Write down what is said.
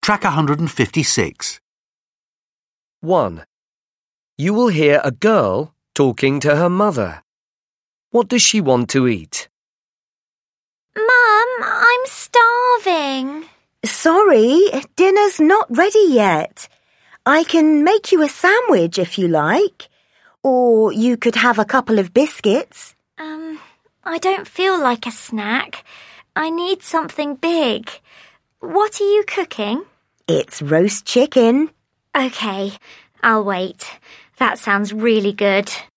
Track 156. 1. You will hear a girl talking to her mother. What does she want to eat? Mum, I'm starving. Sorry, dinner's not ready yet. I can make you a sandwich if you like. Or you could have a couple of biscuits. I don't feel like a snack. I need something big. What are you cooking? It's roast chicken. OK, I'll wait. That sounds really good.